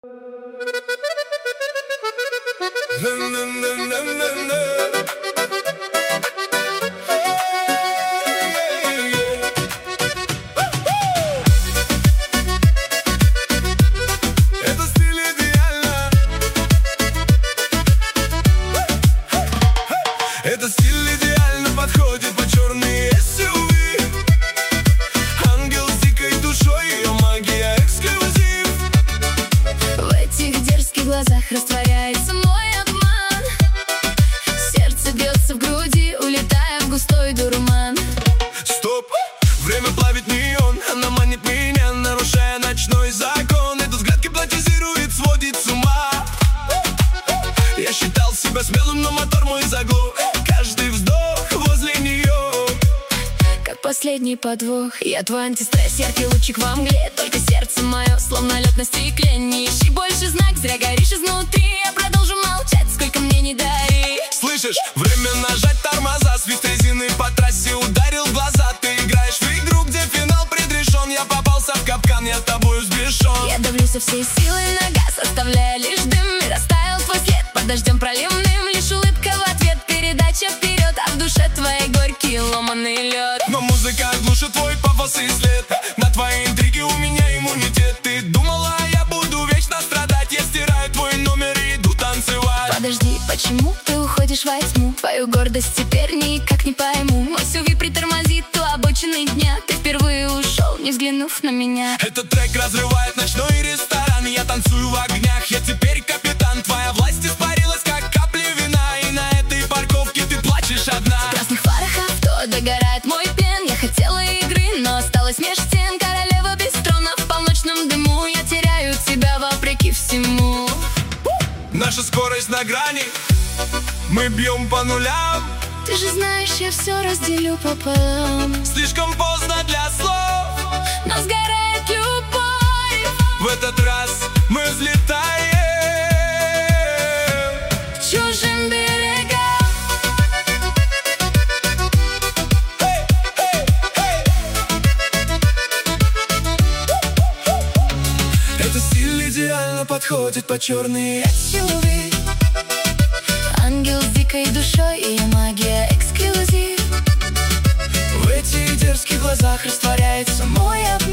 Это стиль идеально. Это стиль идеально подходит под черные SUV. Ангел с дикой душой, ее магия эксклюзив. В этих дерзких глазах растворяется мой обман. Сердце бьется в груди, улетая в густой дурман. Стоп! Время плавит неон. Она манит меня, нарушая ночной закон. Этот взгляд гипнотизирует, сводит с ума. Я считал себя смелым, но мотор мой заглох. Каждый вздох возле нее Как последний подвох. Я твой антистресс, яркий лучик во мгле. Только сердце мое, словно лед на стекле. Не ищи больше знак, зря горишь изнутри. Я продолжу молчать, сколько мне не дари. Слышишь? Время нажать тормоза. Свист резины по трассе ударил в глаза. Ты играешь в игру, где финал предрешен. Я попался в капкан, я тобою сбешен. Я давлю со всей силы на газ, оставляя лишь дым. И растаял твой след под дождем проливным. Лишь улыбка в ответ, передача вперед. А в душе твоей горький ломаный лед. Но музыка глушит твой пафос и след. На твои интриги у меня иммунитет. Ты думала, я буду вечно страдать. Я стираю твой номер и иду танцевать. Подожди, почему ты уходишь во тьму? Твою гордость теперь никак не пойму. Мой SUV притормозит у обочины дня. Ты впервые ушел, не взглянув на меня. Этот трек разрывает ночной ресторан. Я танцую в огнях, я теперь капитан. Твоя власть испарилась, как капли вина. И на этой парковке ты плачешь одна. В красных фарах авто догорает мой пен. Я хотела игры, но осталась меж стен. Королева без трона в полночном дыму. Я теряю тебя вопреки всему. Наша скорость на грани, мы бьем по нулям. Ты же знаешь, я все разделю пополам. Слишком поздно для слов, Но сгорает любовь. в этот раз мы взлетаем К чужим берегам. Это стиль идеально подходит под черные SUV. Ангел с дикой душой, ее магия эксклюзив. В этих дерзких глазах растворяется мой обман.